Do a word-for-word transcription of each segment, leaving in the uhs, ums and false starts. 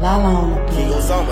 Lala on the beat.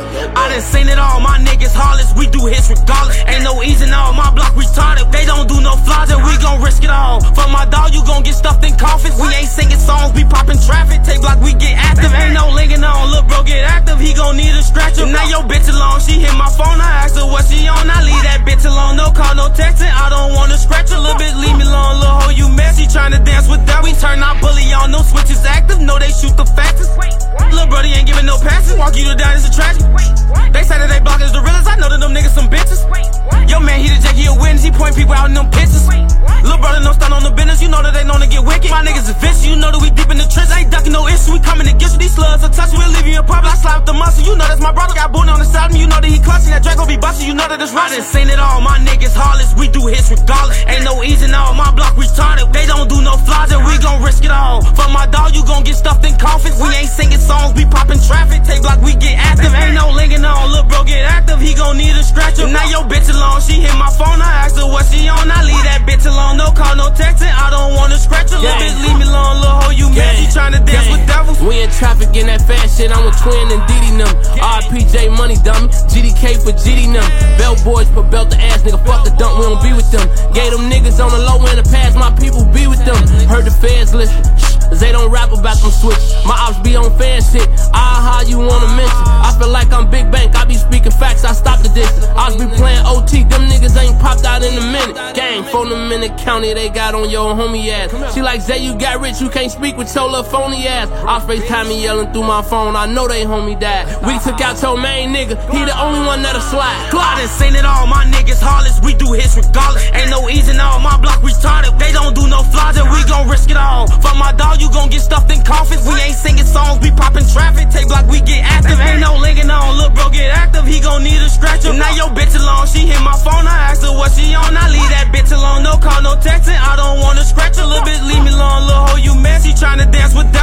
I done seen it all, my niggas heartless, we do hits regardless. Ain't no easing all, my block retarded. They don't do no flies and we gon' risk it all. For my dog, you gon' get stuffed in coffins. We ain't singing songs, we poppin' traffic. Take block, we get active. Ain't no linking on, look bro, get active. He gon' need a scratcher. Now your bitch alone, she hit my phone, I asked her what she on. I leave that bitch alone, no call, no texting. I don't wanna scratch a little bit, leave me alone, little hoe, you messy. Tryna dance with that, we turn our bully on, no switches active. No, they shoot the fastest. Little brody ain't giving no passes, walk you to down, it's a tragedy. They say that they block is the realest, I know that them niggas some bitches. Yo man, he the jack, he a witness, he point people out in them pictures. Little brother no stand on the business, you know that they known to get wicked. My niggas is vicious, you know that we deep in the trench, ain't ducking no issue, we coming to get you. These slugs will touch you, we'll leave you in public. I slap the muscle, you know that's my brother. Got booty on the side of me, you know that he clutching. That Draco be busting, you know that it's Russian. I done seen it all, my niggas heartless, we do hits regardless. Ain't no easing all, my block retarded. They don't do no flies and we gon' risk it all. For my dog, you gon' get stuffed in coffins. We ain't singing songs, we poppin' traffic. Take block, we get active. Ain't no linking on, look bro, get active. He gon' need a scratcher. Now your bitch alone, she hit my phone, I asked her what she on. I leave that bitch alone, no call, no texting. I don't wanna scratch a little bit, leave me alone, little hoe, you mad. She tryna dance with devils. We in traffic in that fast shit, I'm with Twin and Diddy them. R P J Money dummy, G D K for G D them. Belt boys put belt the ass, nigga, fuck the dump, we don't be with them. Gave them niggas on the low end of pass, my people be with them. Heard the feds listen, shh, they don't rap about them switches. My ops be on fan shit, ah how you wanna mention. I feel like I'm Big Bank, I be speaking facts, I stop the distance. I be playing O T, them niggas ain't popped out in a minute. Gang, phone them in the county, they got on your homie ass. She like, Zay, you got rich, you can't speak with your little phony ass. I FaceTime me yelling through my phone, I know they homie died. We took out your main nigga, he the only one that'll slide. I done seen it all, my niggas heartless, we do hits regardless. Ain't no easing all, my block retarded. They don't do no flies and we gon' risk it all. For my dog, you gon' get stuffed in coffins. We ain't singing songs, we poppin' traffic. Take block, we get active. Ain't no linking on, look bro, get active. He gon' need a scratcher. Now your bitch alone, she hit my phone, I asked her what she on. I leave that bitch alone, no call, no texting. I don't wanna scratch a little bit, leave me alone, little hoe, you messy. Tryna dance with